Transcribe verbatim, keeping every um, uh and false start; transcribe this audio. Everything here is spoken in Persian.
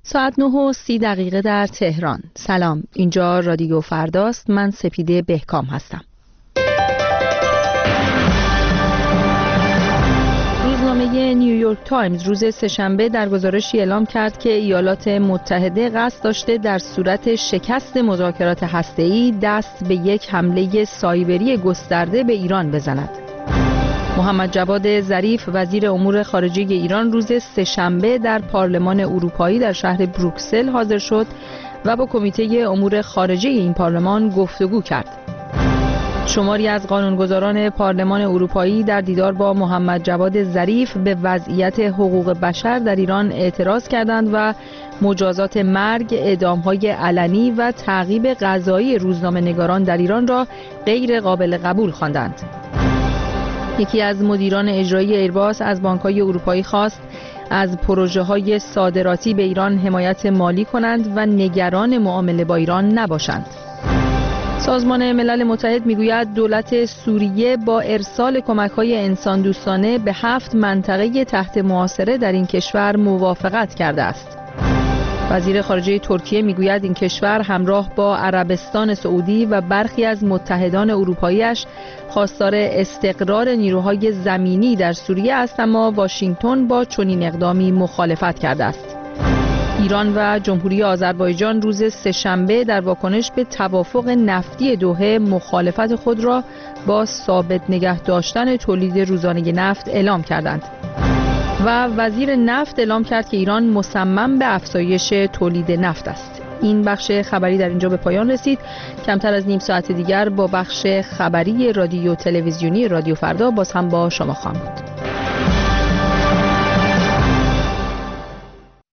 ساعت نه و سی دقیقه در تهران. سلام، اینجا رادیو فرداست. من سپیده بهکام هستم. روزنامه نیویورک تایمز روز سه‌شنبه در گزارشی اعلام کرد که ایالات متحده قصد داشته در صورت شکست مذاکرات هسته‌ای دست به یک حمله سایبری گسترده به ایران بزند. محمد جواد ظریف وزیر امور خارجه ایران روز سه‌شنبه در پارلمان اروپایی در شهر بروکسل حاضر شد و با کمیته امور خارجه این پارلمان گفتگو کرد. شماری از قانونگذاران پارلمان اروپایی در دیدار با محمد جواد ظریف به وضعیت حقوق بشر در ایران اعتراض کردند و مجازات مرگ، اعدام‌های علنی و تعقیب قضایی روزنامه‌نگاران در ایران را غیر قابل قبول خواندند. یکی از مدیران اجرایی ایرباس از بانک‌های اروپایی خواست از پروژه‌های صادراتی به ایران حمایت مالی کنند و نگران معامله با ایران نباشند. سازمان ملل متحد میگوید دولت سوریه با ارسال کمک‌های انسان دوستانه به هفت منطقه تحت محاصره در این کشور موافقت کرده است. وزیر خارجه ترکیه میگوید این کشور همراه با عربستان سعودی و برخی از متحدان اروپایی‌اش خواستار استقرار نیروهای زمینی در سوریه است، اما واشنگتن با چنین اقدامی مخالفت کرده است. ایران و جمهوری آذربایجان روز سه‌شنبه در واکنش به توافق نفتی دوحه مخالفت خود را با ثابت نگه داشتن تولید روزانه نفت اعلام کردند و وزیر نفت اعلام کرد که ایران مصمم به افزایش تولید نفت است. این بخش خبری در اینجا به پایان رسید. کمتر از نیم ساعت دیگر با بخش خبری رادیو تلویزیونی رادیو فردا باز هم با شما خواهم بود.